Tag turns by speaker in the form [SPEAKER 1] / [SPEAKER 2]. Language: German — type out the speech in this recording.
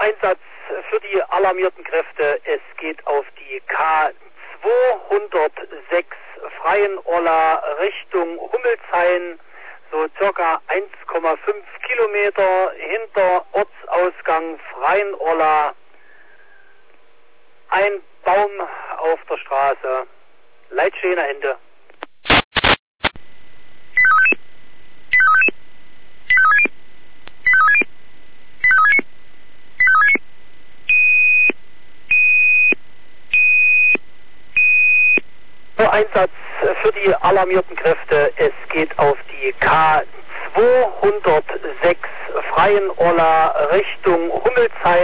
[SPEAKER 1] Einsatz für die alarmierten Kräfte. Es geht auf die K206 Freienurla Richtung Hummelshain, so circa 1,5 Kilometer hinter Ortsausgang Freienurla. Ein Baum auf der Straße. Leitstehender Ende. Einsatz für die alarmierten Kräfte. Es geht auf die K206 Freienurla Richtung Hummelshain.